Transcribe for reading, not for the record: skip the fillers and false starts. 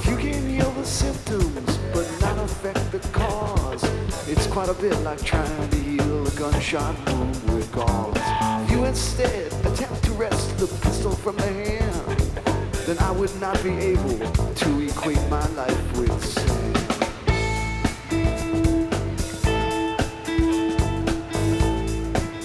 You can heal the symptoms, but not affect the cause. It's quite a bit like trying to heal a gunshot wound with gauze. If you instead attempt to wrest the pistol from the hand, then I would not be able to